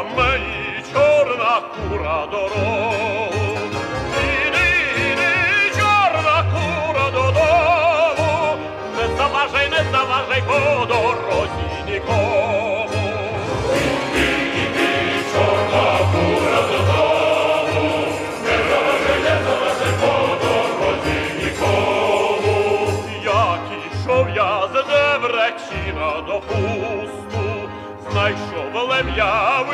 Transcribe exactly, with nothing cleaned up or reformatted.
мені чорна кура дорогу. Іди, іди, чорна кура додому, не заважай, не заважай по дорозі нікому. Іди, іди, чорна кура додому, не заважай, не заважай по дорозі нікому. Як ішов я з Дебречина до пусту, знайшов лем'я